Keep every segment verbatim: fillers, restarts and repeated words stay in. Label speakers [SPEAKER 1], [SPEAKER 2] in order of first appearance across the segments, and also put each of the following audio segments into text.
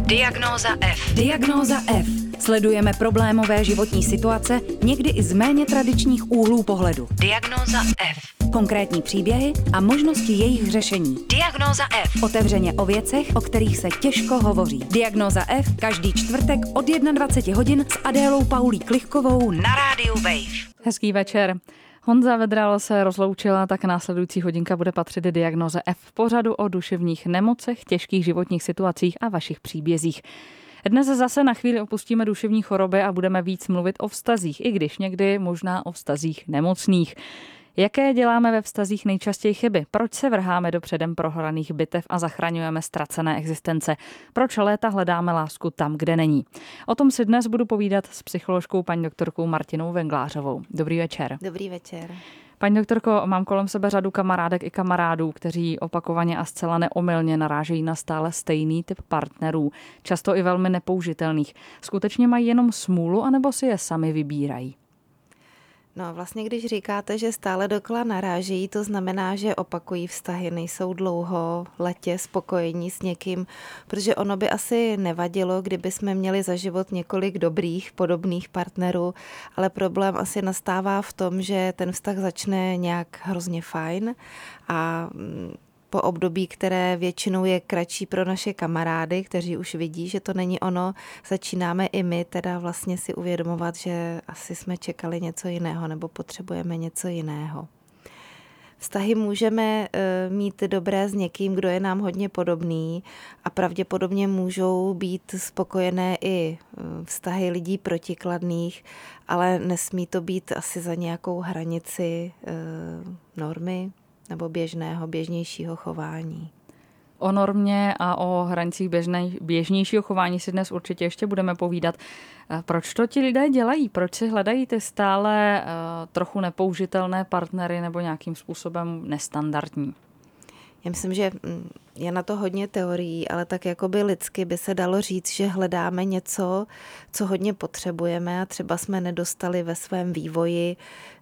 [SPEAKER 1] Diagnóza F.
[SPEAKER 2] Diagnóza F. Sledujeme problémové životní situace, někdy i z méně tradičních úhlů pohledu.
[SPEAKER 1] Diagnóza F.
[SPEAKER 2] Konkrétní příběhy a možnosti jejich řešení.
[SPEAKER 1] Diagnóza F.
[SPEAKER 2] Otevřeně o věcech, o kterých se těžko hovoří. Diagnóza F každý čtvrtek od dvacet jedna hodin s Adélou Paulí Klichkovou
[SPEAKER 1] na rádiu Wave.
[SPEAKER 3] Hezký večer. Honza Vedral se rozloučila, tak následující hodinka bude patřit Diagnóze F v pořadu o duševních nemocech, těžkých životních situacích a vašich příbězích. Dnes zase na chvíli opustíme duševní choroby a budeme víc mluvit o vztazích, i když někdy možná o vztazích nemocných. Jaké děláme ve vztazích nejčastěji chyby? Proč se vrháme do předem prohraných bitev a zachraňujeme ztracené existence? Proč léta hledáme lásku tam, kde není? O tom si dnes budu povídat s psycholožkou paní doktorkou Martinou Venglářovou. Dobrý večer.
[SPEAKER 4] Dobrý večer.
[SPEAKER 3] Paní doktorko, mám kolem sebe řadu kamarádek i kamarádů, kteří opakovaně a zcela neomylně narážejí na stále stejný typ partnerů, často i velmi nepoužitelných. Skutečně mají jenom smůlu, anebo si je sami vybírají?
[SPEAKER 4] No vlastně, když říkáte, že stále dokola narážejí, to znamená, že opakují vztahy, nejsou dlouho letě spokojení s někým, protože ono by asi nevadilo, kdyby jsme měli za život několik dobrých, podobných partnerů, ale problém asi nastává v tom, že ten vztah začne nějak hrozně fajn a po období, které většinou je kratší pro naše kamarády, kteří už vidí, že to není ono, začínáme i my teda vlastně si uvědomovat, že asi jsme čekali něco jiného nebo potřebujeme něco jiného. Vztahy můžeme mít dobré s někým, kdo je nám hodně podobný a pravděpodobně můžou být spokojené i vztahy lidí protikladných, ale nesmí to být asi za nějakou hranici normy nebo běžného, běžnějšího chování.
[SPEAKER 3] O normě a o hranicích běžnej, běžnějšího chování si dnes určitě ještě budeme povídat. Proč to ti lidé dělají? Proč si hledají ty stále uh, trochu nepoužitelné partnery nebo nějakým způsobem nestandardní?
[SPEAKER 4] Já myslím, že je na to hodně teorií, ale tak jakoby lidsky by se dalo říct, že hledáme něco, co hodně potřebujeme a třeba jsme nedostali ve svém vývoji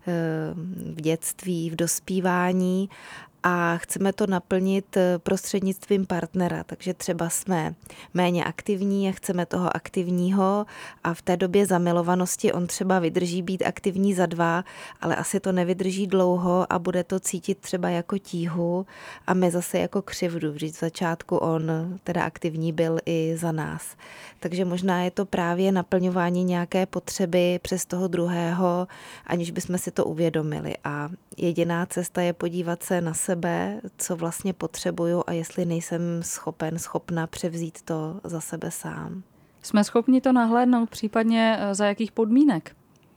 [SPEAKER 4] v dětství, v dospívání a chceme to naplnit prostřednictvím partnera. Takže třeba jsme méně aktivní a chceme toho aktivního a v té době zamilovanosti on třeba vydrží být aktivní za dva, ale asi to nevydrží dlouho a bude to cítit třeba jako tíhu a my zase jako křivdu. Vždyť v začátku on teda aktivní byl i za nás. Takže možná je to právě naplňování nějaké potřeby přes toho druhého, aniž bychom si to uvědomili. A jediná cesta je podívat se na sebe, co vlastně potřebuju a jestli nejsem schopen, schopna převzít to za sebe sám.
[SPEAKER 3] Jsme schopni to nahlédnout, případně za jakých podmínek?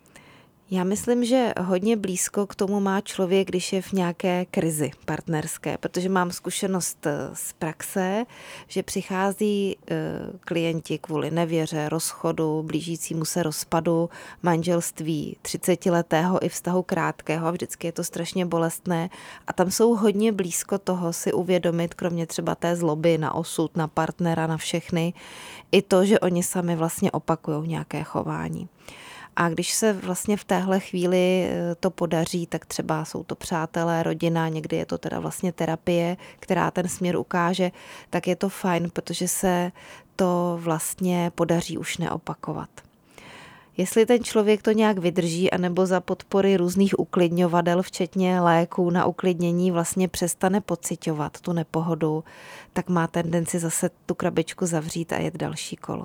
[SPEAKER 4] Já myslím, že hodně blízko k tomu má člověk, když je v nějaké krizi partnerské, protože mám zkušenost z praxe, že přichází klienti kvůli nevěře, rozchodu, blížícímu se rozpadu, manželství třicetiletého i vztahu krátkého a vždycky je to strašně bolestné a tam jsou hodně blízko toho si uvědomit, kromě třeba té zloby na osud, na partnera, na všechny, i to, že oni sami vlastně opakují nějaké chování. A když se vlastně v téhle chvíli to podaří, tak třeba jsou to přátelé, rodina, někdy je to teda vlastně terapie, která ten směr ukáže, tak je to fajn, protože se to vlastně podaří už neopakovat. Jestli ten člověk to nějak vydrží, anebo za podpory různých uklidňovadel, včetně léků na uklidnění, vlastně přestane pociťovat tu nepohodu, tak má tendenci zase tu krabičku zavřít a jet další kolo.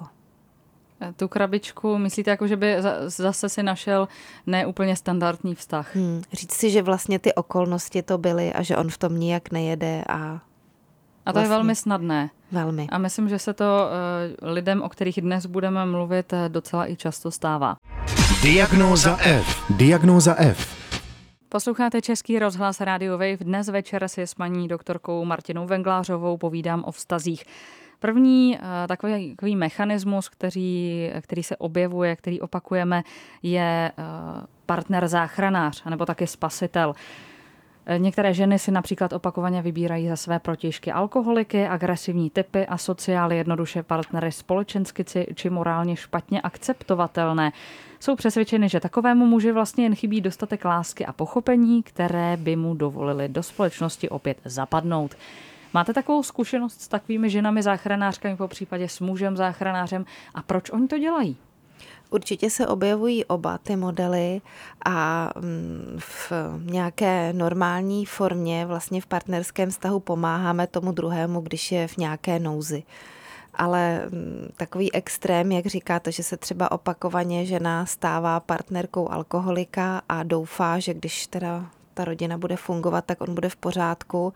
[SPEAKER 3] Tu krabičku, myslíte, jako, že by zase si našel neúplně standardní vztah?
[SPEAKER 4] Hmm, říct si, že vlastně ty okolnosti to byly a že on v tom nijak nejede. A,
[SPEAKER 3] a to
[SPEAKER 4] vlastně
[SPEAKER 3] je velmi snadné.
[SPEAKER 4] Velmi.
[SPEAKER 3] A myslím, že se to uh, lidem, o kterých dnes budeme mluvit, docela i často stává.
[SPEAKER 5] Diagnóza F. Diagnóza F.
[SPEAKER 3] Posloucháte Český rozhlas Radio Wave. Dnes večer si s paní doktorkou Martinou Venglářovou povídám o vztazích. První takový, takový mechanismus, který, který se objevuje, který opakujeme, je partner záchranář, nebo taky spasitel. Některé ženy si například opakovaně vybírají za své protějšky alkoholiky, agresivní typy, asociály, jednoduše partnery společensky či morálně špatně akceptovatelné. Jsou přesvědčeny, že takovému muži vlastně jen chybí dostatek lásky a pochopení, které by mu dovolily do společnosti opět zapadnout. Máte takovou zkušenost s takovými ženami záchranářkami, po případě s mužem záchranářem a proč oni to dělají?
[SPEAKER 4] Určitě se objevují oba ty modely a v nějaké normální formě vlastně v partnerském vztahu pomáháme tomu druhému, když je v nějaké nouzi. Ale takový extrém, jak říkáte, že se třeba opakovaně žena stává partnerkou alkoholika a doufá, že když teda ta rodina bude fungovat, tak on bude v pořádku,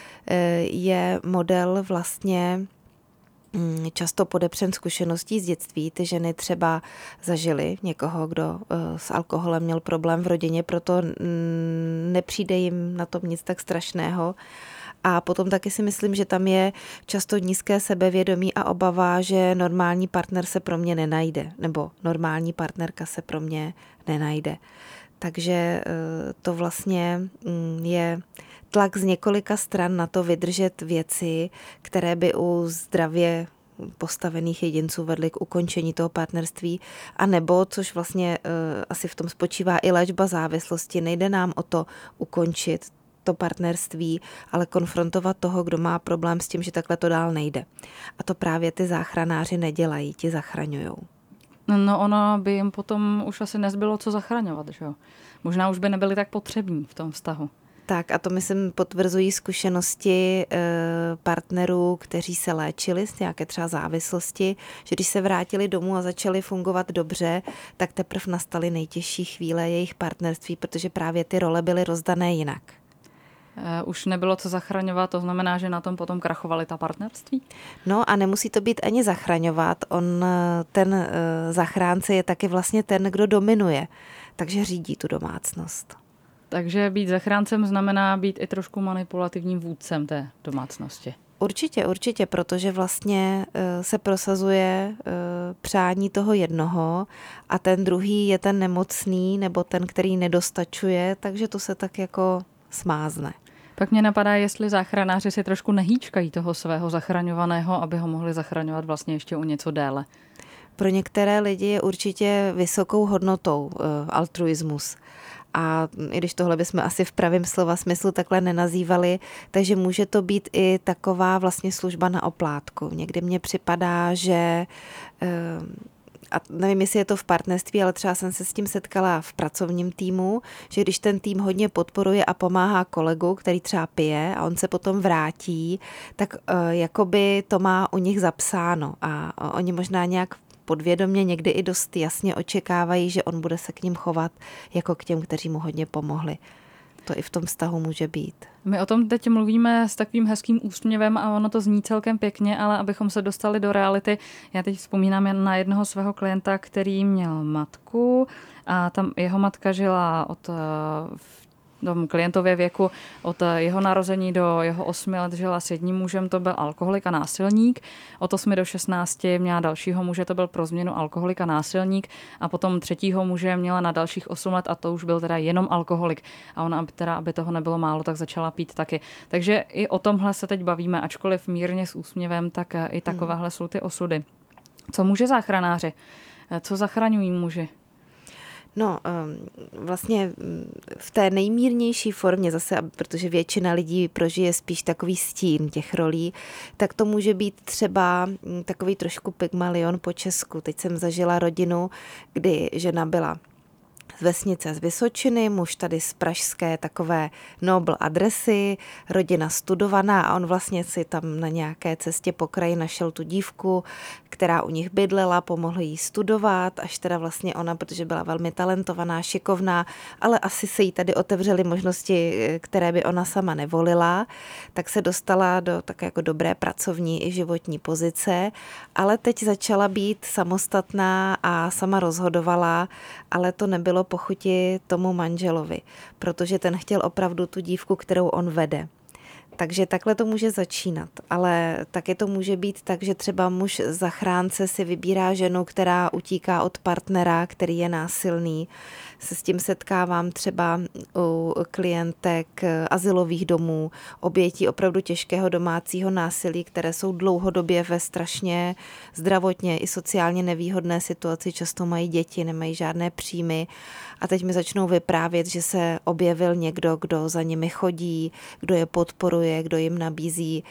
[SPEAKER 4] je model vlastně často podepřen zkušeností z dětství. Ty ženy třeba zažily někoho, kdo s alkoholem měl problém v rodině, proto nepřijde jim na tom nic tak strašného. A potom taky si myslím, že tam je často nízké sebevědomí a obava, že normální partner se pro mě nenajde, nebo normální partnerka se pro mě nenajde. Takže to vlastně je tlak z několika stran na to vydržet věci, které by u zdravě postavených jedinců vedly k ukončení toho partnerství, a nebo, což vlastně asi v tom spočívá i léčba závislosti, nejde nám o to ukončit to partnerství, ale konfrontovat toho, kdo má problém s tím, že takhle to dál nejde. A to právě ty záchranáři nedělají, ti zachraňujou.
[SPEAKER 3] No ono by jim potom už asi nezbylo co zachraňovat, že jo? Možná už by nebyli tak potřební v tom vztahu.
[SPEAKER 4] Tak a to myslím potvrzují zkušenosti e, partnerů, kteří se léčili z nějaké třeba závislosti, že když se vrátili domů a začali fungovat dobře, tak teprve nastaly nejtěžší chvíle jejich partnerství, protože právě ty role byly rozdané jinak.
[SPEAKER 3] E, už nebylo co zachraňovat, to znamená, že na tom potom krachovaly ta partnerství?
[SPEAKER 4] No a nemusí to být ani zachraňovat. On, ten e, zachránce je taky vlastně ten, kdo dominuje, takže řídí tu domácnost.
[SPEAKER 3] Takže být zachráncem znamená být i trošku manipulativním vůdcem té domácnosti.
[SPEAKER 4] Určitě, určitě, protože vlastně se prosazuje přání toho jednoho a ten druhý je ten nemocný nebo ten, který nedostačuje, takže to se tak jako smázne.
[SPEAKER 3] Pak mě napadá, jestli záchranáři si trošku nehýčkají toho svého zachraňovaného, aby ho mohli zachraňovat vlastně ještě o něco déle.
[SPEAKER 4] Pro některé lidi je určitě vysokou hodnotou altruismus. A i když tohle bychom asi v pravém slova smyslu takhle nenazývali, takže může to být i taková vlastně služba na oplátku. Někdy mně připadá, že, a nevím, jestli je to v partnerství, ale třeba jsem se s tím setkala v pracovním týmu, že když ten tým hodně podporuje a pomáhá kolegu, který třeba pije a on se potom vrátí, tak jakoby to má u nich zapsáno a oni možná nějak podvědomě někdy i dost jasně očekávají, že on bude se k ním chovat jako k těm, kteří mu hodně pomohli. To i v tom vztahu může být.
[SPEAKER 3] My o tom teď mluvíme s takovým hezkým úsměvem a ono to zní celkem pěkně, ale abychom se dostali do reality, já teď vzpomínám jen na jednoho svého klienta, který měl matku a tam jeho matka žila od tomu klientově věku od jeho narození do jeho osmi let žila s jedním mužem, to byl alkoholik a násilník. Od osmi do šestnácti měla dalšího muže, to byl pro změnu alkoholik a násilník. A potom třetího muže měla na dalších osm let a to už byl teda jenom alkoholik. A ona teda, aby toho nebylo málo, tak začala pít taky. Takže i o tomhle se teď bavíme, ačkoliv mírně s úsměvem, tak i takovéhle jsou ty osudy. Co může záchranáři? Co zachraňují muži?
[SPEAKER 4] No, vlastně v té nejmírnější formě zase, protože většina lidí prožije spíš takový stín těch rolí, tak to může být třeba takový trošku Pygmalion po Česku. Teď jsem zažila rodinu, kdy žena byla z vesnice z Vysočiny, muž tady z pražské takové nobl adresy, rodina studovaná a on vlastně si tam na nějaké cestě po kraji našel tu dívku, která u nich bydlela, pomohl jí studovat, až teda vlastně ona, protože byla velmi talentovaná, šikovná, ale asi se jí tady otevřely možnosti, které by ona sama nevolila, tak se dostala do také jako dobré pracovní i životní pozice, ale teď začala být samostatná a sama rozhodovala, ale to nebylo po chuti tomu manželovi, protože ten chtěl opravdu tu dívku, kterou on vede. Takže takhle to může začínat, ale taky to může být tak, že třeba muž zachránce si vybírá ženu, která utíká od partnera, který je násilný. Se s tím setkávám třeba u klientek azylových domů, obětí opravdu těžkého domácího násilí, které jsou dlouhodobě ve strašně zdravotně i sociálně nevýhodné situaci, často mají děti, nemají žádné příjmy a teď mi začnou vyprávět, že se objevil někdo, kdo za nimi chodí, kdo je podporuje, je, kdo jim nabízí,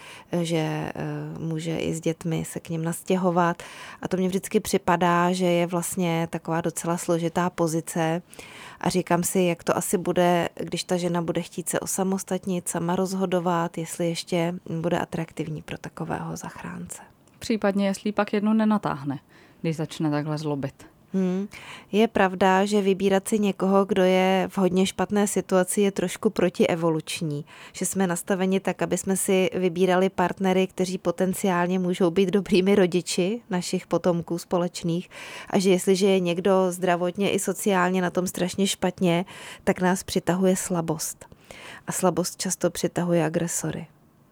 [SPEAKER 4] že může i s dětmi se k nim nastěhovat. A to mně vždycky připadá, že je vlastně taková docela složitá pozice. A říkám si, jak to asi bude, když ta žena bude chtít se osamostatnit, sama rozhodovat, jestli ještě bude atraktivní pro takového zachránce.
[SPEAKER 3] Případně, jestli pak jednu nenatáhne, když začne takhle zlobit.
[SPEAKER 4] Hmm. Je pravda, že vybírat si někoho, kdo je v hodně špatné situaci, je trošku protievoluční. Že jsme nastaveni tak, aby jsme si vybírali partnery, kteří potenciálně můžou být dobrými rodiči našich potomků společných a že jestliže je někdo zdravotně i sociálně na tom strašně špatně, tak nás přitahuje slabost. A slabost často přitahuje agresory.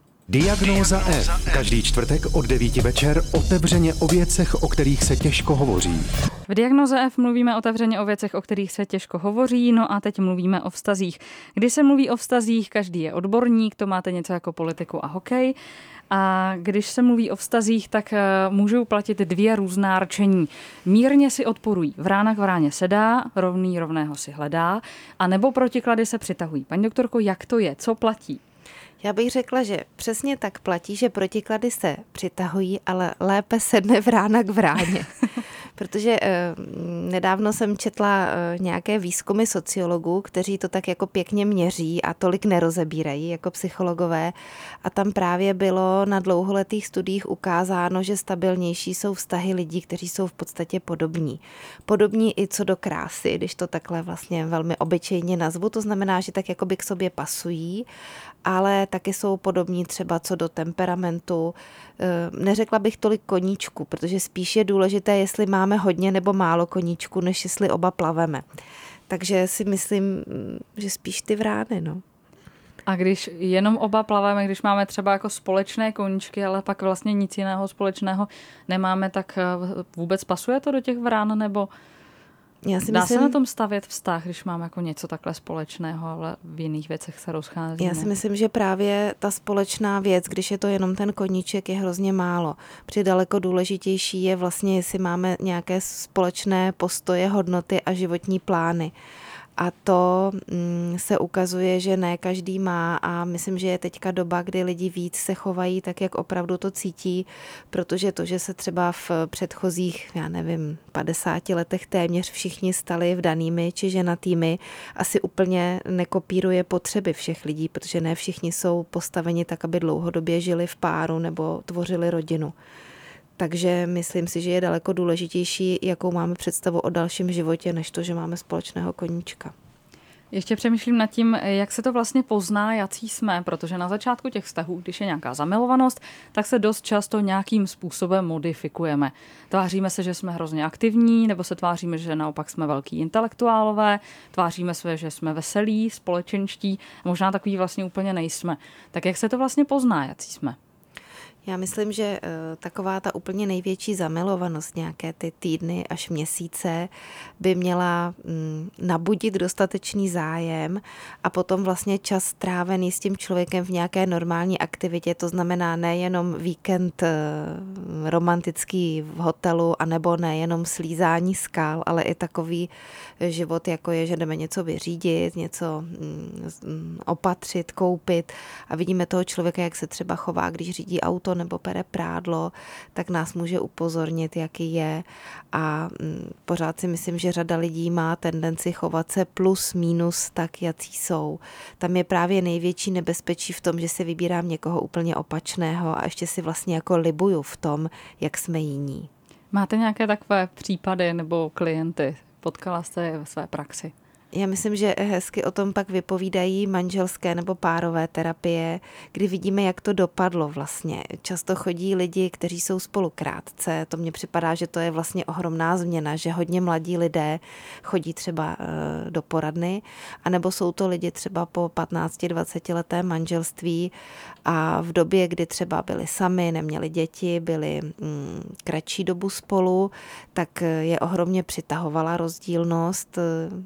[SPEAKER 5] Diagnóza F. Každý čtvrtek od devíti večer otevřeně o věcech, o kterých se těžko hovoří.
[SPEAKER 3] V Diagnóze F mluvíme otevřeně o věcech, o kterých se těžko hovoří, no a teď mluvíme o vztazích. Když se mluví o vztazích, každý je odborník, to máte něco jako politiku a hokej. A když se mluví o vztazích, tak můžou platit dvě různá rčení. Mírně si odporují. Vrána k vráně sedá, rovný rovného si hledá, a nebo protiklady se přitahují. Paní doktorko, jak to je? Co platí?
[SPEAKER 4] Já bych řekla, že přesně tak platí, že protiklady se přitahují, ale lépe sedne vrána k vráně. Protože eh, nedávno jsem četla eh, nějaké výzkumy sociologů, kteří to tak jako pěkně měří a tolik nerozebírají jako psychologové. A tam právě bylo na dlouholetých studiích ukázáno, že stabilnější jsou vztahy lidí, kteří jsou v podstatě podobní. Podobní i co do krásy, když to takhle vlastně velmi obyčejně nazvu. To znamená, že tak jakoby k sobě pasují, ale taky jsou podobní třeba co do temperamentu. Neřekla bych tolik koníčku, protože spíš je důležité, jestli máme hodně nebo málo koníčku, než jestli oba plaveme. Takže si myslím, že spíš ty vrány, no.
[SPEAKER 3] A když jenom oba plaveme, když máme třeba jako společné koníčky, ale pak vlastně nic jiného společného nemáme, tak vůbec pasuje to do těch vrán, nebo
[SPEAKER 4] Já si
[SPEAKER 3] dá
[SPEAKER 4] myslím,
[SPEAKER 3] se na tom stavět vztah, když máme jako něco takhle společného, ale v jiných věcech se rozcházíme?
[SPEAKER 4] Já si myslím, že právě ta společná věc, když je to jenom ten koníček, je hrozně málo. Při daleko důležitější je vlastně, jestli máme nějaké společné postoje, hodnoty a životní plány. A to mm, se ukazuje, že ne každý má a myslím, že je teďka doba, kdy lidi víc se chovají tak, jak opravdu to cítí, protože to, že se třeba v předchozích, já nevím, padesáti letech téměř všichni stali vdanými či ženatými, asi úplně nekopíruje potřeby všech lidí, protože ne všichni jsou postaveni tak, aby dlouhodobě žili v páru nebo tvořili rodinu. Takže myslím si, že je daleko důležitější, jakou máme představu o dalším životě, než to, že máme společného koníčka.
[SPEAKER 3] Ještě přemýšlím nad tím, jak se to vlastně pozná, jací jsme, protože na začátku těch vztahů, když je nějaká zamilovanost, tak se dost často nějakým způsobem modifikujeme. Tváříme se, že jsme hrozně aktivní, nebo se tváříme, že naopak jsme velký intelektuálové, tváříme se, že jsme veselí, společenští, a možná takový vlastně úplně nejsme. Tak jak se to vlastně pozná, jací jsme?
[SPEAKER 4] Já myslím, že taková ta úplně největší zamilovanost, nějaké ty týdny až měsíce, by měla nabudit dostatečný zájem a potom vlastně čas strávený s tím člověkem v nějaké normální aktivitě, to znamená nejenom víkend romantický v hotelu, anebo nejenom slízání skal, ale i takový život, jako je, že jdeme něco vyřídit, něco opatřit, koupit a vidíme toho člověka, jak se třeba chová, když řídí auto nebo pere prádlo, tak nás může upozornit, jaký je. A pořád si myslím, že řada lidí má tendenci chovat se plus minus tak, jací jsou. Tam je právě největší nebezpečí v tom, že si vybírám někoho úplně opačného a ještě si vlastně jako libuju v tom, jak jsme jiní.
[SPEAKER 3] Máte nějaké takové případy nebo klienty? Potkala jste je ve své praxi?
[SPEAKER 4] Já myslím, že hezky o tom pak vypovídají manželské nebo párové terapie, kdy vidíme, jak to dopadlo vlastně. Často chodí lidi, kteří jsou spolu krátce. To mně připadá, že to je vlastně ohromná změna, že hodně mladí lidé chodí třeba do poradny, anebo jsou to lidi třeba po patnácti dvaceti leté manželství a v době, kdy třeba byli sami, neměli děti, byli mm, kratší dobu spolu, tak je ohromně přitahovala rozdílnost.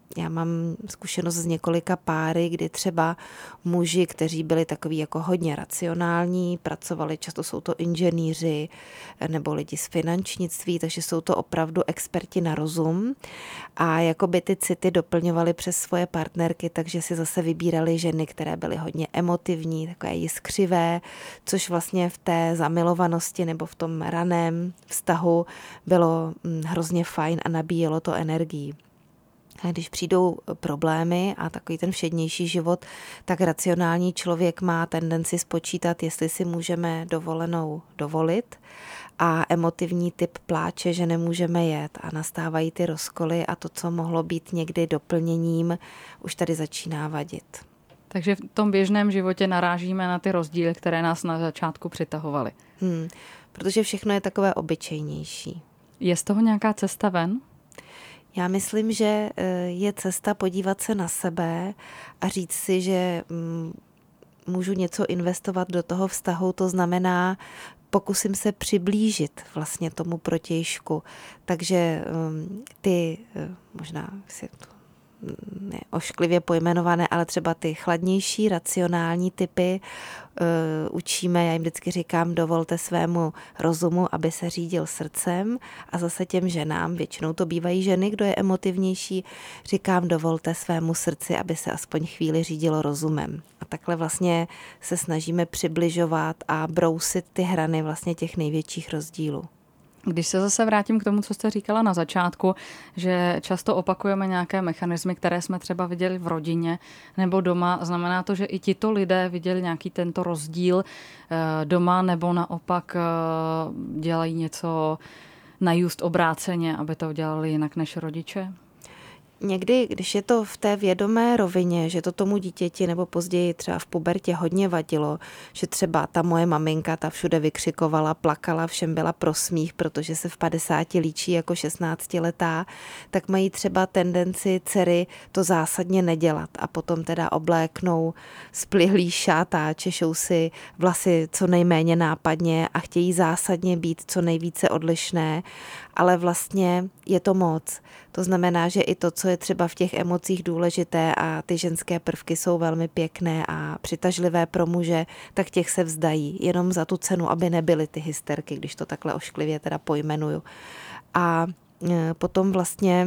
[SPEAKER 4] Já mám zkušenost s několika páry, kdy třeba muži, kteří byli takový jako hodně racionální, pracovali, často jsou to inženýři nebo lidi z finančnictví, takže jsou to opravdu experti na rozum a jakoby ty city doplňovali přes svoje partnerky, takže si zase vybírali ženy, které byly hodně emotivní, takové jiskřivé, což vlastně v té zamilovanosti nebo v tom raném vztahu bylo hrozně fajn a nabíjelo to energii. A když přijdou problémy a takový ten všednější život, tak racionální člověk má tendenci spočítat, jestli si můžeme dovolenou dovolit a emotivní typ pláče, že nemůžeme jet a nastávají ty rozkoly a to, co mohlo být někdy doplněním, už tady začíná vadit.
[SPEAKER 3] Takže v tom běžném životě narážíme na ty rozdíly, které nás na začátku přitahovaly.
[SPEAKER 4] Hmm, protože všechno je takové obyčejnější.
[SPEAKER 3] Je z toho nějaká cesta ven?
[SPEAKER 4] Já myslím, že je cesta podívat se na sebe a říct si, že můžu něco investovat do toho vztahu, to znamená, pokusím se přiblížit vlastně tomu protějšku. Takže ty, možná si to ne ošklivě pojmenované, ale třeba ty chladnější, racionální typy uh, učíme, já jim vždycky říkám, dovolte svému rozumu, aby se řídil srdcem a zase těm ženám, většinou to bývají ženy, kdo je emotivnější, říkám, dovolte svému srdci, aby se aspoň chvíli řídilo rozumem. A takhle vlastně se snažíme přibližovat a brousit ty hrany vlastně těch největších rozdílů.
[SPEAKER 3] Když se zase vrátím k tomu, co jste říkala na začátku, že často opakujeme nějaké mechanismy, které jsme třeba viděli v rodině nebo doma, znamená to, že i tito lidé viděli nějaký tento rozdíl doma nebo naopak dělají něco na just obráceně, aby to dělali jinak než rodiče?
[SPEAKER 4] Někdy, když je to v té vědomé rovině, že to tomu dítěti nebo později třeba v pubertě hodně vadilo, že třeba ta moje maminka, ta všude vykřikovala, plakala, všem byla pro smích, protože se v padesáti líčí jako šestnáctiletá, tak mají třeba tendenci dcery to zásadně nedělat a potom teda obléknou splihlý šat a češou si vlasy co nejméně nápadně a chtějí zásadně být co nejvíce odlišné, ale vlastně je to moc. To znamená, že i to, co je třeba v těch emocích důležité a ty ženské prvky jsou velmi pěkné a přitažlivé pro muže, tak těch se vzdají jenom za tu cenu, aby nebyly ty hysterky, když to takhle ošklivě teda pojmenuju. A potom vlastně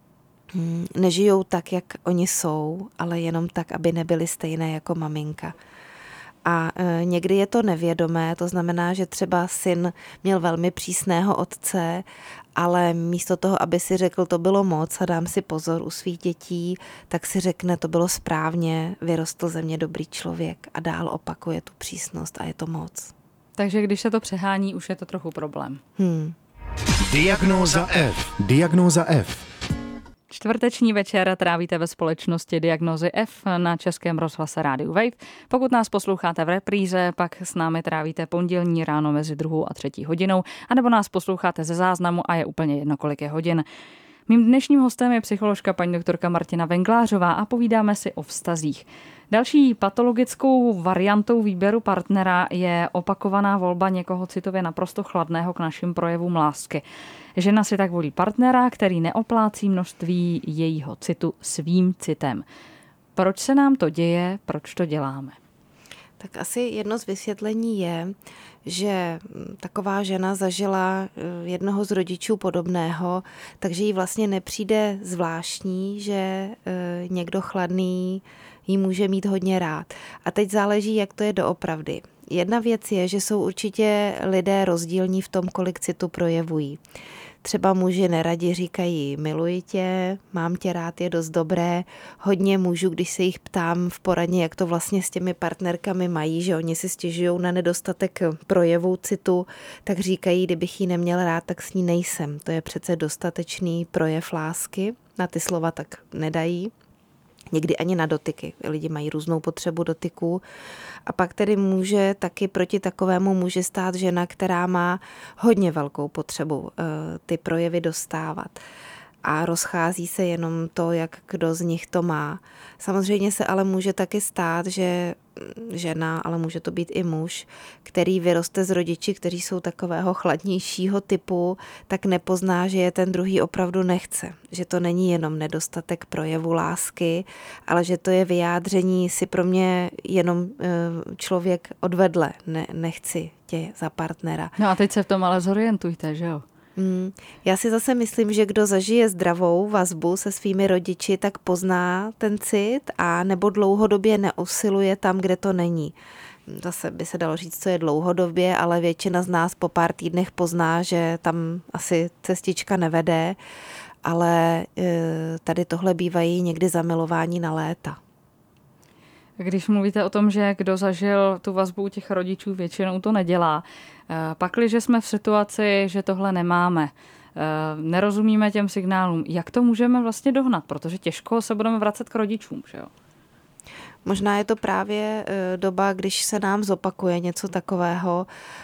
[SPEAKER 4] nežijou tak, jak oni jsou, ale jenom tak, aby nebyly stejné jako maminka. A někdy je to nevědomé, to znamená, že třeba syn měl velmi přísného otce, ale místo toho, aby si řekl, to bylo moc a dám si pozor u svých dětí, tak si řekne, to bylo správně, vyrostl ze mě dobrý člověk a dál opakuje tu přísnost a je to moc.
[SPEAKER 3] Takže když se to přehání, už je to trochu problém.
[SPEAKER 4] Hmm.
[SPEAKER 5] Diagnóza F. Diagnóza F.
[SPEAKER 3] Čtvrteční večer trávíte ve společnosti Diagnózy F na Českém rozhlase Rádiu Wave. Pokud nás posloucháte v repríze, pak s námi trávíte pondělní ráno mezi druhou a třetí hodinou, anebo nás posloucháte ze záznamu a je úplně jedno, kolik je hodin. Mým dnešním hostem je psycholožka paní doktorka Martina Venglářová a povídáme si o vztazích. Další patologickou variantou výběru partnera je opakovaná volba někoho citově naprosto chladného k našim projevům lásky. Žena si tak volí partnera, který neoplácí množství jejího citu svým citem. Proč se nám to děje, proč to děláme?
[SPEAKER 4] Tak asi jedno z vysvětlení je, že taková žena zažila jednoho z rodičů podobného, takže jí vlastně nepřijde zvláštní, že někdo chladný jí může mít hodně rád. A teď záleží, jak to je doopravdy. Jedna věc je, že jsou určitě lidé rozdílní v tom, kolik citu projevují. Třeba muži neradi říkají miluji tě, mám tě rád, je dost dobré. Hodně mužů, když se jich ptám v poradně, jak to vlastně s těmi partnerkami mají, že oni si stěžují na nedostatek projevů citu, tak říkají, kdybych jí neměl rád, tak s ní nejsem. To je přece dostatečný projev lásky, na ty slova tak nedají. Někdy ani na dotyky. Lidi mají různou potřebu dotyků. A pak tedy může taky proti takovému může stát žena, která má hodně velkou potřebu ty projevy dostávat. a rozchází se jenom to, jak kdo z nich to má. Samozřejmě se ale může taky stát, že žena, ale může to být i muž, který vyroste z rodiči, kteří jsou takového chladnějšího typu, tak nepozná, že je ten druhý opravdu nechce. Že to není jenom nedostatek projevu lásky, ale že to je vyjádření si pro mě jenom člověk odvedle, ne, nechci tě za partnera.
[SPEAKER 3] No a teď se v tom ale zorientujte, že jo?
[SPEAKER 4] Hmm. Já si zase myslím, že kdo zažije zdravou vazbu se svými rodiči, tak pozná ten cit a nebo dlouhodobě neusiluje tam, kde to není. Zase by se dalo říct, co je dlouhodobě, ale většina z nás po pár týdnech pozná, že tam asi cestička nevede, ale tady tohle bývají někdy zamilování na léta.
[SPEAKER 3] Když mluvíte o tom, že kdo zažil tu vazbu u těch rodičů, většinou to nedělá. Pakliže jsme v situaci, že tohle nemáme, nerozumíme těm signálům, jak to můžeme vlastně dohnat? Protože těžko se budeme vracet k rodičům, že jo?
[SPEAKER 4] Možná je to právě doba, když se nám zopakuje něco takového.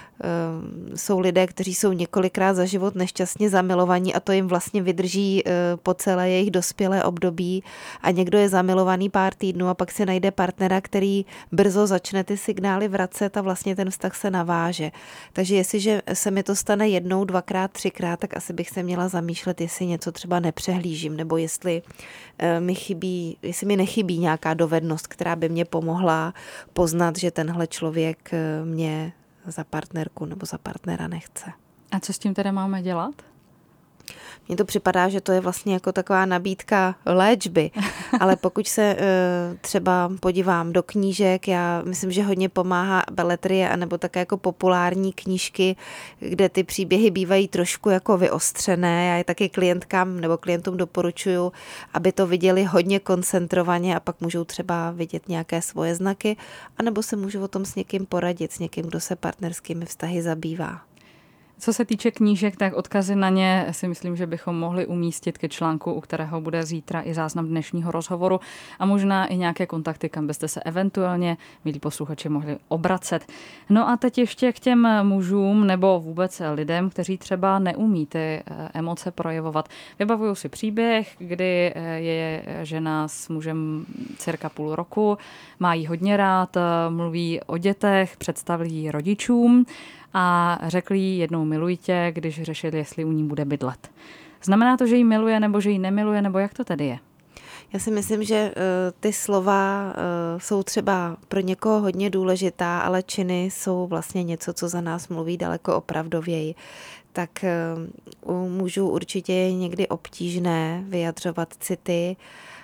[SPEAKER 4] Jsou lidé, kteří jsou několikrát za život nešťastně zamilovaní a to jim vlastně vydrží po celé jejich dospělé období a někdo je zamilovaný pár týdnů a pak si najde partnera, který brzo začne ty signály vracet a vlastně ten vztah se naváže. Takže jestliže se mi to stane jednou, dvakrát, třikrát, tak asi bych se měla zamýšlet, jestli něco třeba nepřehlížím nebo jestli mi chybí, jestli mi nechybí nějaká dovednost, která by mě pomohla poznat, že tenhle člověk mě za partnerku nebo za partnera nechce.
[SPEAKER 3] A co s tím teda máme dělat?
[SPEAKER 4] Mně to připadá, že to je vlastně jako taková nabídka léčby, ale pokud se třeba podívám do knížek, já myslím, že hodně pomáhá beletrie anebo také jako populární knížky, kde ty příběhy bývají trošku jako vyostřené. Já je taky klientkám nebo klientům doporučuju, aby to viděli hodně koncentrovaně a pak můžou třeba vidět nějaké svoje znaky, anebo se můžou o tom s někým poradit, s někým, kdo se partnerskými vztahy zabývá.
[SPEAKER 3] Co se týče knížek, tak odkazy na ně si myslím, že bychom mohli umístit ke článku, u kterého bude zítra i záznam dnešního rozhovoru a možná i nějaké kontakty, kam byste se eventuálně, milí posluchači, mohli obracet. No a teď ještě k těm mužům nebo vůbec lidem, kteří třeba neumí ty emoce projevovat. Vybavuju si příběh, kdy je žena s mužem cirka půl roku, má jí hodně rád, mluví o dětech, představí ji rodičům a řekl jí jednou miluji tě, když řešili, jestli u ní bude bydlet. Znamená to, že jí miluje nebo že jí nemiluje, nebo jak to tedy je?
[SPEAKER 4] Já si myslím, že uh, ty slova uh, jsou třeba pro někoho hodně důležitá, ale činy jsou vlastně něco, co za nás mluví daleko opravdověji. Tak uh, u mužů určitě je někdy obtížné vyjadřovat city,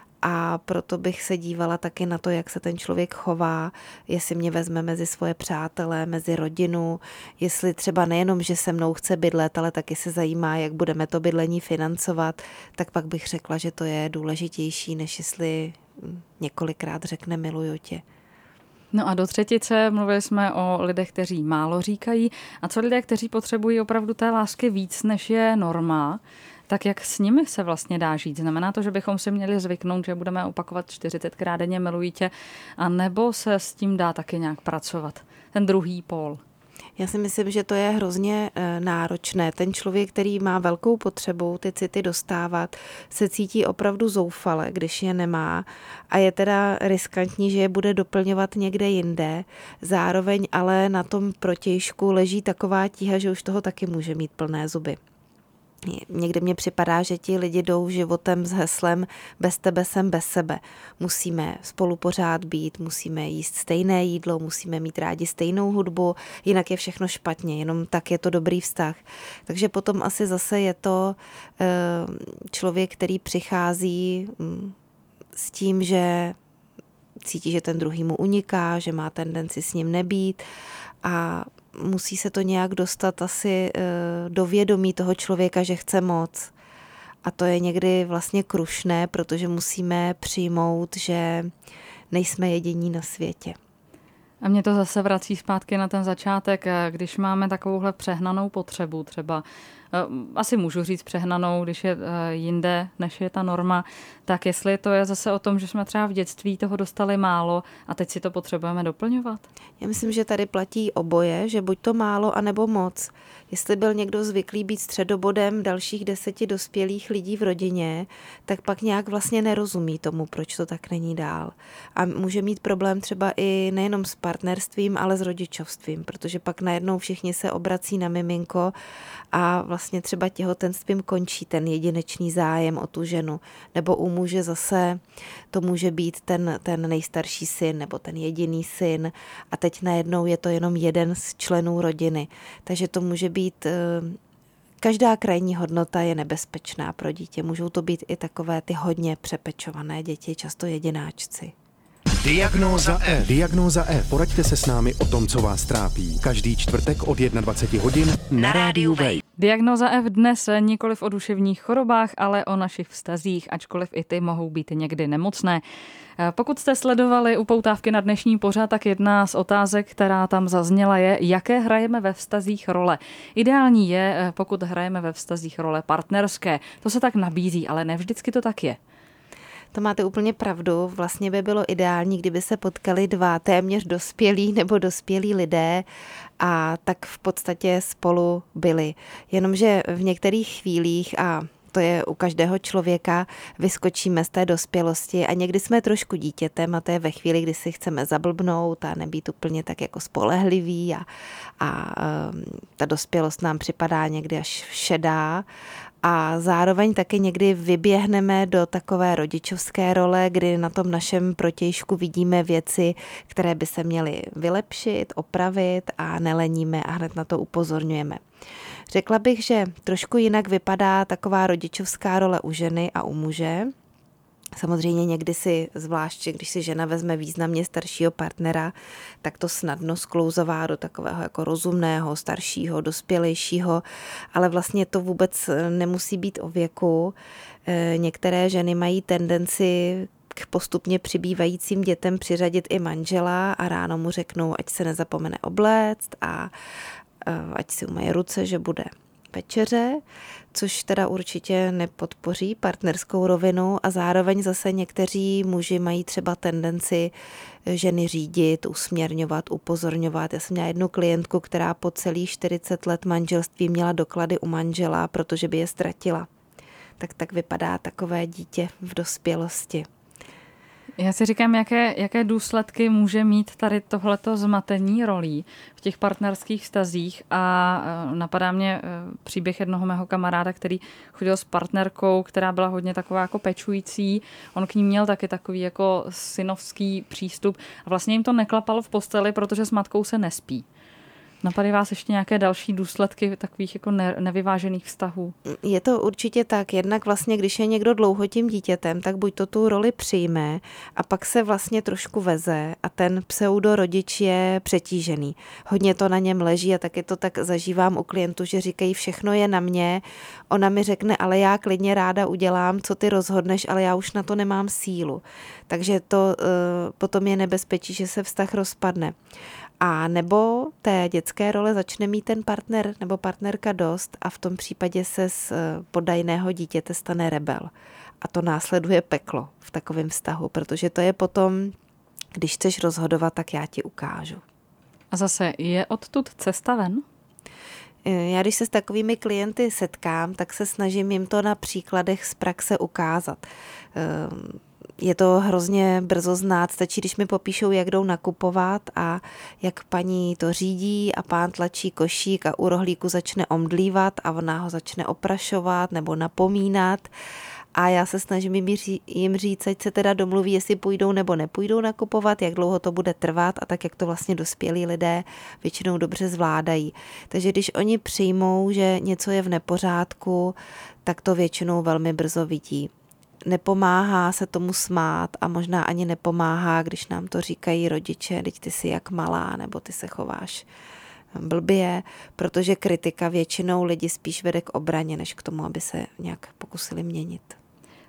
[SPEAKER 4] a proto bych se dívala taky na to, jak se ten člověk chová, jestli mě vezme mezi svoje přátele, mezi rodinu, jestli třeba nejenom, že se mnou chce bydlet, ale taky se zajímá, jak budeme to bydlení financovat, tak pak bych řekla, že to je důležitější, než jestli několikrát řekne miluju tě.
[SPEAKER 3] No a do třetice mluvili jsme o lidech, kteří málo říkají. A co lidé, kteří potřebují opravdu té lásky víc, než je norma, tak jak s nimi se vlastně dá žít? Znamená to, že bychom si měli zvyknout, že budeme opakovat čtyřicetkrát denně miluji tě, a nebo se s tím dá taky nějak pracovat? Ten druhý pól.
[SPEAKER 4] Já si myslím, že to je hrozně náročné. Ten člověk, který má velkou potřebu ty city dostávat, se cítí opravdu zoufale, když je nemá a je teda riskantní, že je bude doplňovat někde jinde. Zároveň ale na tom protějšku leží taková tíha, že už toho taky může mít plné zuby. Někdy mně připadá, že ti lidi jdou životem s heslem bez tebe jsem bez sebe. Musíme spolu pořád být, musíme jíst stejné jídlo, musíme mít rádi stejnou hudbu, jinak je všechno špatně, jenom tak je to dobrý vztah. Takže potom asi zase je to člověk, který přichází s tím, že cítí, že ten druhý mu uniká, že má tendenci s ním nebýt a musí se to nějak dostat asi do vědomí toho člověka, že chce moc. A to je někdy vlastně krušné, protože musíme přijmout, že nejsme jediní na světě.
[SPEAKER 3] A mě to zase vrací zpátky na ten začátek, když máme takovouhle přehnanou potřebu, třeba asi můžu říct přehnanou, když je jinde, než je ta norma, tak jestli to je zase o tom, že jsme třeba v dětství toho dostali málo a teď si to potřebujeme doplňovat?
[SPEAKER 4] Já myslím, že tady platí oboje, že buď to málo, anebo moc. Jestli byl někdo zvyklý být středobodem dalších deseti dospělých lidí v rodině, tak pak nějak vlastně nerozumí tomu, proč to tak není dál. A může mít problém třeba i nejenom s partnerstvím, ale s rodičovstvím, protože pak najednou všichni se obrací na miminko a vlastně třeba těhotenstvím končí ten jedinečný zájem o tu ženu. Nebo u muže zase to může být ten, ten nejstarší syn nebo ten jediný syn a teď najednou je to jenom jeden z členů rodiny. Takže to může být... Každá krajní hodnota je nebezpečná pro dítě. Můžou to být i takové ty hodně přepečované děti, často jedináčci.
[SPEAKER 5] Diagnóza F. Diagnóza F. Poraďte se s námi o tom, co vás trápí. Každý čtvrtek od dvacet jedna hodin na rádiu Wave.
[SPEAKER 3] Diagnóza F dnes nikoliv o duševních chorobách, ale o našich vztazích, ačkoliv i ty mohou být někdy nemocné. Pokud jste sledovali upoutávky na dnešní pořad, tak jedna z otázek, která tam zazněla, je, jaké hrajeme ve vztazích role. Ideální je, pokud hrajeme ve vztazích role partnerské. To se tak nabízí, ale ne vždycky to tak je.
[SPEAKER 4] To máte úplně pravdu. Vlastně by bylo ideální, kdyby se potkali dva téměř dospělí nebo dospělí lidé a tak v podstatě spolu byli. Jenomže v některých chvílích, a to je u každého člověka, vyskočíme z té dospělosti a někdy jsme trošku dítětem a to je ve chvíli, kdy si chceme zablbnout a nebýt úplně tak jako spolehliví a, a um, ta dospělost nám připadá někdy až šedá. A zároveň taky někdy vyběhneme do takové rodičovské role, kdy na tom našem protějšku vidíme věci, které by se měly vylepšit, opravit a neleníme a hned na to upozorňujeme. Řekla bych, že trošku jinak vypadá taková rodičovská role u ženy a u muže. Samozřejmě někdy si, zvlášť když si žena vezme významně staršího partnera, tak to snadno sklouzová do takového jako rozumného, staršího, dospělejšího, ale vlastně to vůbec nemusí být o věku. Některé ženy mají tendenci k postupně přibývajícím dětem přiřadit i manžela a ráno mu řeknou, ať se nezapomene obléct a ať si umaje ruce, že bude večeře, což teda určitě nepodpoří partnerskou rovinu a zároveň zase někteří muži mají třeba tendenci ženy řídit, usměrňovat, upozorňovat. Já jsem měla jednu klientku, která po celých čtyřicet let manželství měla doklady u manžela, protože by je ztratila. Tak tak vypadá takové dítě v dospělosti.
[SPEAKER 3] Já si říkám, jaké, jaké důsledky může mít tady tohleto zmatení rolí v těch partnerských vztazích a napadá mě příběh jednoho mého kamaráda, který chodil s partnerkou, která byla hodně taková jako pečující. On k ní měl taky takový jako synovský přístup a vlastně jim to neklapalo v posteli, protože s matkou se nespí. Napadají vás ještě nějaké další důsledky takových jako ne, nevyvážených vztahů?
[SPEAKER 4] Je to určitě tak. Jednak vlastně, když je někdo dlouho tím dítětem, tak buď to tu roli přijme a pak se vlastně trošku veze a ten pseudorodič je přetížený. Hodně to na něm leží a taky to tak zažívám u klientů, že říkají, všechno je na mě. Ona mi řekne, ale já klidně ráda udělám, co ty rozhodneš, ale já už na to nemám sílu. Takže to uh, potom je nebezpečí, že se vztah rozpadne. A nebo té dětské role začne mít ten partner nebo partnerka dost a v tom případě se z poddajného dítěte stane rebel. A to následuje peklo v takovém vztahu, protože to je potom, když chceš rozhodovat, tak já ti ukážu.
[SPEAKER 3] A zase je odtud cesta ven?
[SPEAKER 4] Já když se s takovými klienty setkám, tak se snažím jim to na příkladech z praxe ukázat. Je to hrozně brzo znát, stačí, když mi popíšou, jak jdou nakupovat a jak paní to řídí a pán tlačí košík a u rohlíku začne omdlívat a ona ho začne oprašovat nebo napomínat. A já se snažím jim říct, ať se teda domluví, jestli půjdou nebo nepůjdou nakupovat, jak dlouho to bude trvat a tak, jak to vlastně dospělí lidé většinou dobře zvládají. Takže když oni přijmou, že něco je v nepořádku, tak to většinou velmi brzo vidí. Nepomáhá se tomu smát a možná ani nepomáhá, když nám to říkají rodiče, teď ty jsi jak malá, nebo ty se chováš blbě, protože kritika většinou lidi spíš vede k obraně, než k tomu, aby se nějak pokusili měnit.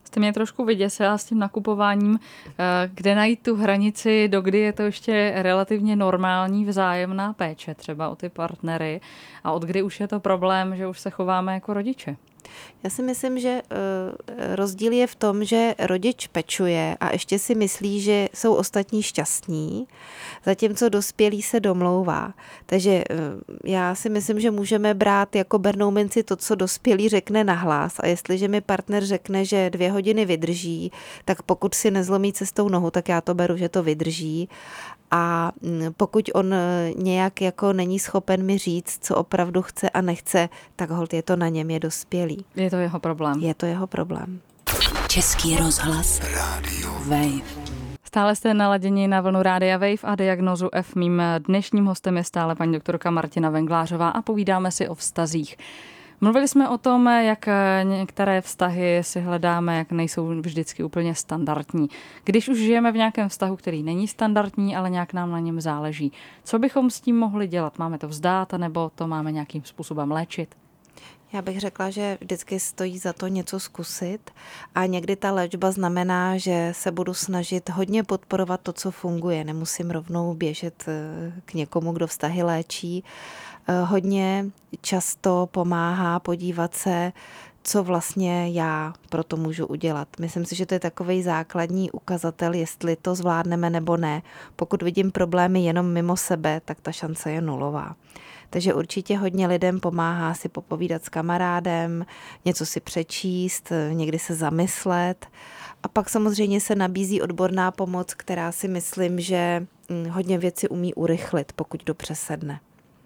[SPEAKER 3] Jste mě trošku vyděsila s tím nakupováním, kde najít tu hranici, dokdy je to ještě relativně normální vzájemná péče třeba o ty partnery a od kdy už je to problém, že už se chováme jako rodiče.
[SPEAKER 4] Já si myslím, že rozdíl je v tom, že rodič pečuje a ještě si myslí, že jsou ostatní šťastní, zatímco dospělý se domlouvá. Takže já si myslím, že můžeme brát jako bernou minci to, co dospělý řekne nahlas, a jestliže mi partner řekne, že dvě hodiny vydrží, tak pokud si nezlomí cestou nohu, tak já to beru, že to vydrží. A pokud on nějak jako není schopen mi říct, co opravdu chce a nechce, tak holt je to na něm, je dospělý.
[SPEAKER 3] Je to jeho problém.
[SPEAKER 4] Je to jeho problém.
[SPEAKER 6] Český rozhlas Rádio Wave.
[SPEAKER 3] Stále jste naladěni na vlnu Rádia Wave a Diagnózu F. Mým dnešním hostem je stále paní doktorka Martina Venglářová a povídáme si o vztazích. Mluvili jsme o tom, jak některé vztahy si hledáme, jak nejsou vždycky úplně standardní. Když už žijeme v nějakém vztahu, který není standardní, ale nějak nám na něm záleží, co bychom s tím mohli dělat? Máme to vzdát, nebo to máme nějakým způsobem léčit?
[SPEAKER 4] Já bych řekla, že vždycky stojí za to něco zkusit a někdy ta léčba znamená, že se budu snažit hodně podporovat to, co funguje. Nemusím rovnou běžet k někomu, kdo vztahy léčí. Hodně často pomáhá podívat se, co vlastně já pro to můžu udělat. Myslím si, že to je takovej základní ukazatel, jestli to zvládneme nebo ne. Pokud vidím problémy jenom mimo sebe, tak ta šance je nulová. Takže určitě hodně lidem pomáhá si popovídat s kamarádem, něco si přečíst, někdy se zamyslet. A pak samozřejmě se nabízí odborná pomoc, která si myslím, že hodně věci umí urychlit, pokud dobře sedne.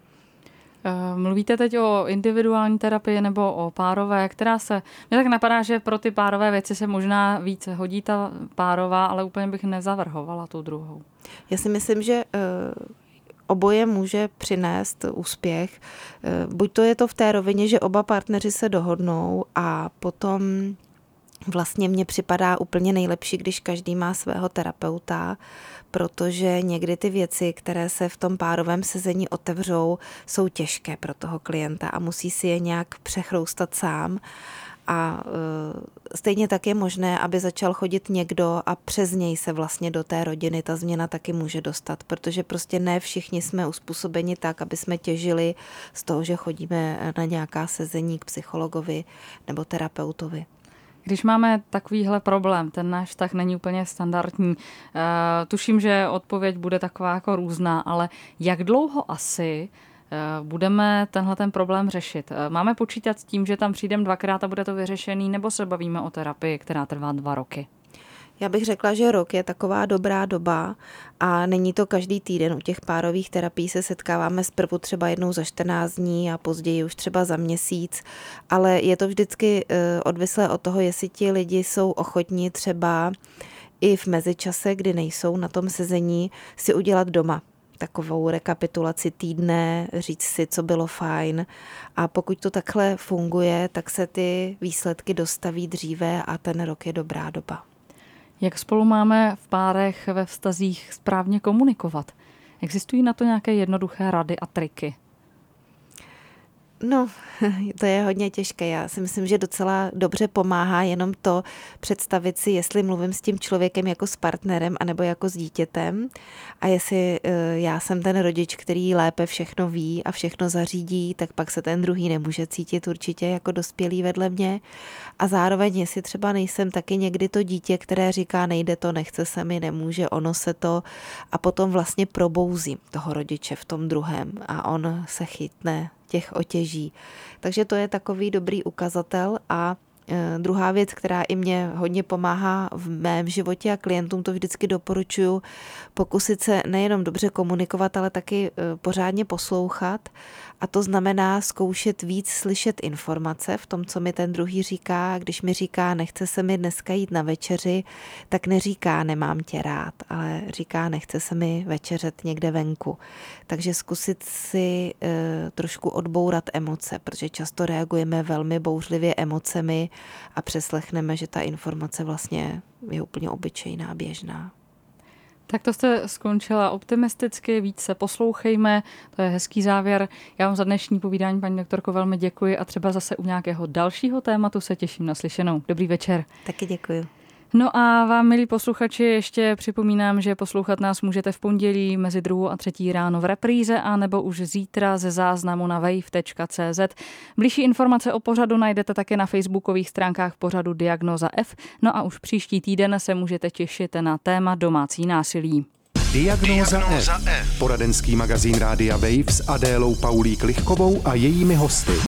[SPEAKER 3] Mluvíte teď o individuální terapii nebo o párové, která se... Mně tak napadá, že pro ty párové věci se možná více hodí ta párová, ale úplně bych nezavrhovala tu druhou.
[SPEAKER 4] Já si myslím, že oboje může přinést úspěch. Buď to je to v té rovině, že oba partneři se dohodnou a potom vlastně mně připadá úplně nejlepší, když každý má svého terapeuta, protože někdy ty věci, které se v tom párovém sezení otevřou, jsou těžké pro toho klienta a musí si je nějak přechroustat sám. A stejně tak je možné, aby začal chodit někdo a přes něj se vlastně do té rodiny ta změna taky může dostat, protože prostě ne všichni jsme uspůsobeni tak, aby jsme těžili z toho, že chodíme na nějaká sezení k psychologovi nebo terapeutovi.
[SPEAKER 3] Když máme takovýhle problém, ten náš vztah není úplně standardní, tuším, že odpověď bude taková jako různá, ale jak dlouho asi budeme tenhle ten problém řešit? Máme počítat s tím, že tam přijdeme dvakrát a bude to vyřešený, nebo se bavíme o terapii, která trvá dva roky?
[SPEAKER 4] Já bych řekla, že rok je taková dobrá doba a není to každý týden. U těch párových terapií se setkáváme zprvu třeba jednou za čtrnáct dní a později už třeba za měsíc, ale je to vždycky odvislé od toho, jestli ti lidi jsou ochotní třeba i v mezičase, kdy nejsou na tom sezení, si udělat doma takovou rekapitulaci týdne, říct si, co bylo fajn. A pokud to takhle funguje, tak se ty výsledky dostaví dříve a ten rok je dobrá doba.
[SPEAKER 3] Jak spolu máme v párech ve vztazích správně komunikovat? Existují na to nějaké jednoduché rady a triky?
[SPEAKER 4] No, to je hodně těžké. Já si myslím, že docela dobře pomáhá jenom to představit si, jestli mluvím s tím člověkem jako s partnerem anebo jako s dítětem a jestli já jsem ten rodič, který lépe všechno ví a všechno zařídí, tak pak se ten druhý nemůže cítit určitě jako dospělý vedle mě. A zároveň, jestli třeba nejsem taky někdy to dítě, které říká, nejde to, nechce se mi, nemůže, ono se to, a potom vlastně probouzím toho rodiče v tom druhém a on se chytne těch otěží. Takže to je takový dobrý ukazatel. A e, druhá věc, která i mě hodně pomáhá v mém životě a klientům to vždycky doporučuju, pokusit se nejenom dobře komunikovat, ale taky e, pořádně poslouchat. A to znamená zkoušet víc slyšet informace v tom, co mi ten druhý říká. Když mi říká, nechce se mi dneska jít na večeři, tak neříká, nemám tě rád, ale říká, nechce se mi večeřet někde venku. Takže zkusit si e, trošku odbourat emoce, protože často reagujeme velmi bouřlivě emocemi a přeslechneme, že ta informace vlastně je úplně obyčejná, běžná.
[SPEAKER 3] Tak to jste skončila optimisticky, víc se poslouchejme, to je hezký závěr. Já vám za dnešní povídání, paní doktorko, velmi děkuji a třeba zase u nějakého dalšího tématu se těším na slyšenou. Dobrý večer.
[SPEAKER 4] Taky děkuji.
[SPEAKER 3] No a vám, milí posluchači, ještě připomínám, že poslouchat nás můžete v pondělí mezi druhou a třetí ráno v repríze a nebo už zítra ze záznamu na wave tečka cé zet. Bližší informace o pořadu najdete také na facebookových stránkách pořadu Diagnóza F. No a už příští týden se můžete těšit na téma domácí násilí.
[SPEAKER 5] Diagnóza F. Poradenský magazín Rádia Wave s Adélou Paulí Klichkovou a jejími hosty.